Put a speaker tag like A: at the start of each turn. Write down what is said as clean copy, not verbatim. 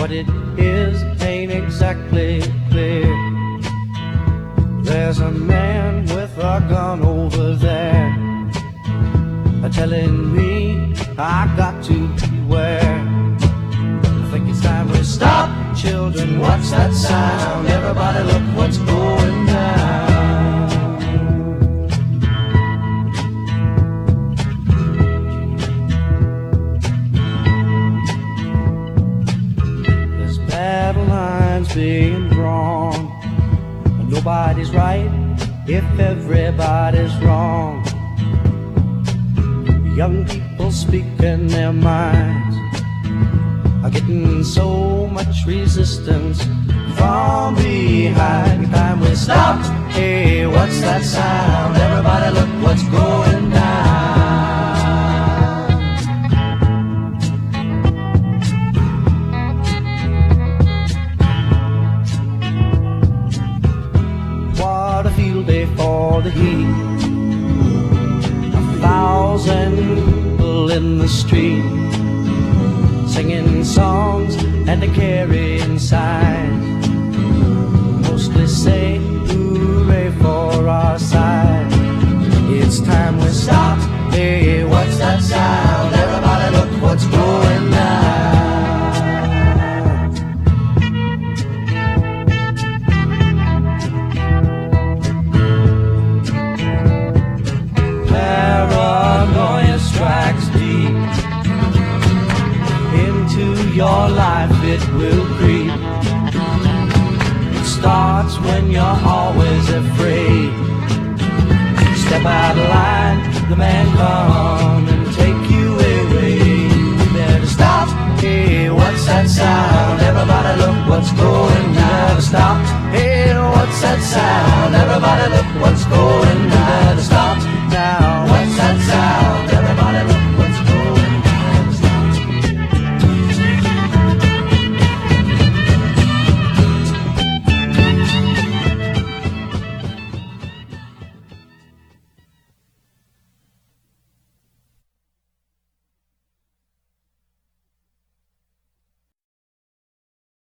A: what it is ain't exactly clear. There's a man with a gun over there, telling me I got to beware. I think it's time we stop. Children, what's that sound? Everybody look what's going down. There's battle lines being drawn, but nobody's right if everybody's wrong. Young people speaking their minds are getting so much resistance from behind. Time we stop. Hey, what's that sound? Everybody look what's going down. What a field day for the heat. 1,000 people in the street, singing songs and carrying signs, mostly say hooray for our side. It's time we stop. Hey, what's that sound? Everybody look what's going down. Paranoia strikes deep into your life, it will creep. It starts when you're always afraid. Step out of line, the man come and take you away. You better stop. Hey, what's that sound? Everybody look what's going down. Stop. Hey, what's that sound? Everybody look what's going down.